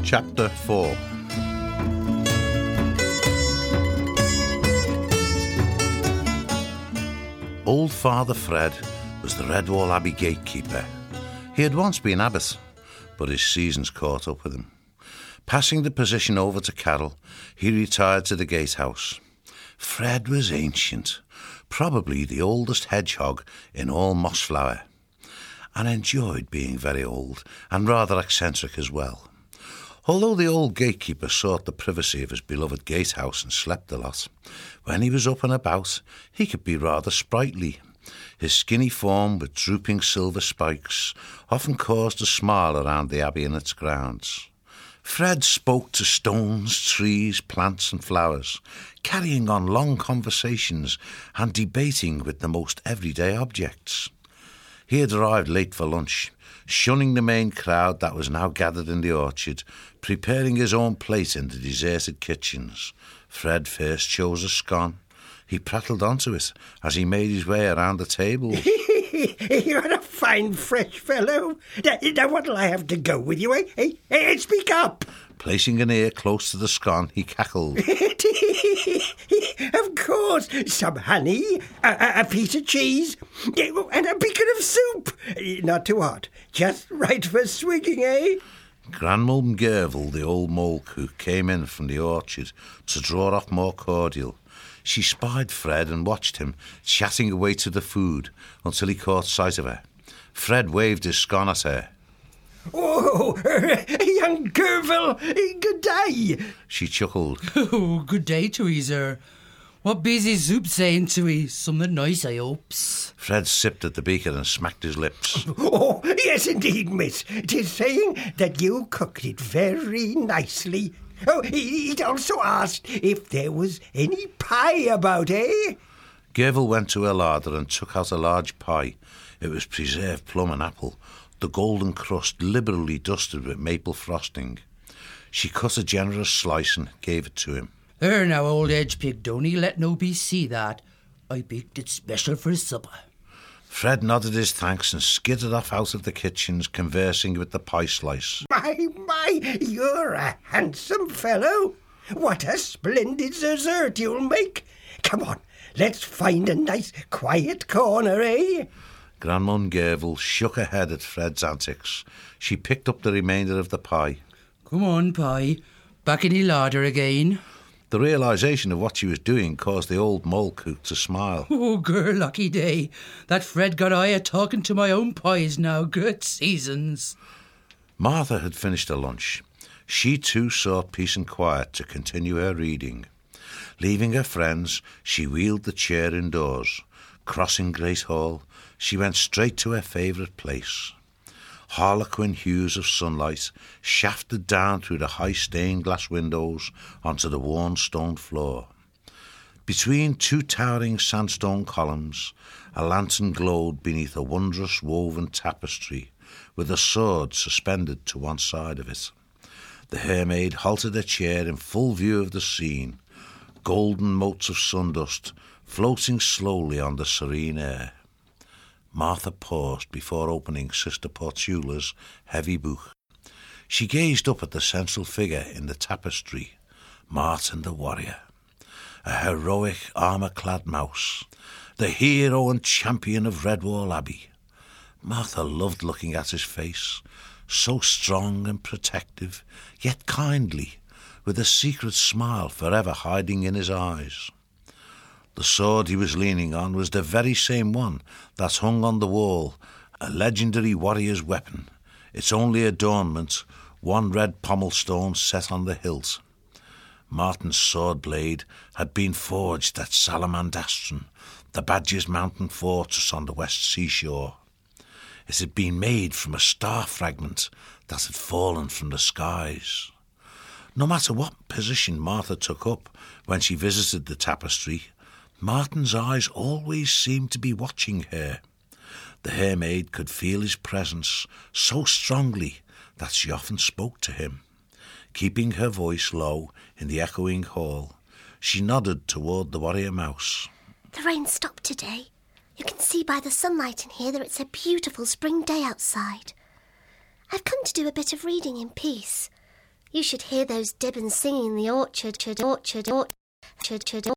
Chapter 4. Old Father Fred was the Redwall Abbey gatekeeper. He had once been abbot, but his seasons caught up with him. Passing the position over to Carol, he retired to the gatehouse. Fred was ancient, probably the oldest hedgehog in all Mossflower, and enjoyed being very old and rather eccentric as well. Although the old gatekeeper sought the privacy of his beloved gatehouse and slept a lot, when he was up and about, he could be rather sprightly. His skinny form with drooping silver spikes often caused a smile around the abbey and its grounds. Fred spoke to stones, trees, plants and flowers, carrying on long conversations and debating with the most everyday objects. He had arrived late for lunch, shunning the main crowd that was now gathered in the orchard, preparing his own plate in the deserted kitchens. Fred first chose a scone. He prattled onto it as he made his way around the table. You're a fine, fresh fellow. Now what'll I have to go with you, eh? Hey, speak up. Placing an ear close to the scone, he cackled. Of course, some honey, a piece of cheese, and a beaker of soup. Not too hot, just right for swigging, eh? Grandmum Gervil, the old mole cook, came in from the orchard to draw off more cordial. She spied Fred and watched him, chatting away to the food until he caught sight of her. Fred waved his scone at her. Oh, young Gervil, good day. She chuckled. Oh, good day to 'ee, sir. What busy soup saying to 'ee? Something nice, I hopes. Fred sipped at the beaker and smacked his lips. Oh, yes, indeed, miss. 'Tis saying that you cooked it very nicely. Oh, he'd also asked if there was any pie about, eh? Gervil went to her larder and took out a large pie. It was preserved plum and apple, the golden crust liberally dusted with maple frosting. She cut a generous slice and gave it to him. There now, old Edgepig, don't 'ee let nobody see that. I baked it special for supper. Fred nodded his thanks and skidded off out of the kitchens, conversing with the pie slice. My, you're a handsome fellow. What a splendid dessert you'll make. Come on, let's find a nice quiet corner, eh? Grandmum Gervil shook her head at Fred's antics. She picked up the remainder of the pie. Come on, pie. Back in the larder again. The realisation of what she was doing caused the old mole cook to smile. Oh, girl, lucky day. That Fred got I a talking to my own pies now. Good seasons. Martha had finished her lunch. She too sought peace and quiet to continue her reading. Leaving her friends, she wheeled the chair indoors. Crossing Great Hall, she went straight to her favourite place. Harlequin hues of sunlight shafted down through the high stained glass windows onto the worn stone floor. Between two towering sandstone columns, a lantern glowed beneath a wondrous woven tapestry with a sword suspended to one side of it. The Hermaid halted her chair in full view of the scene, golden motes of sundust floating slowly on the serene air. Martha paused before opening Sister Portula's heavy book. She gazed up at the central figure in the tapestry, Martin the warrior, a heroic armour-clad mouse, the hero and champion of Redwall Abbey. Martha loved looking at his face, so strong and protective, yet kindly, with a secret smile forever hiding in his eyes. The sword he was leaning on was the very same one that hung on the wall, a legendary warrior's weapon, its only adornment one red pommel stone set on the hilt. Martin's sword blade had been forged at Salamandastron, the Badger's mountain fortress on the west seashore. It had been made from a star fragment that had fallen from the skies. No matter what position Martha took up when she visited the tapestry, Martin's eyes always seemed to be watching her. The Hermaid could feel his presence so strongly that she often spoke to him. Keeping her voice low in the echoing hall, she nodded toward the warrior mouse. The rain stopped today. You can see by the sunlight in here that it's a beautiful spring day outside. I've come to do a bit of reading in peace. You should hear those dibbons singing in the orchard.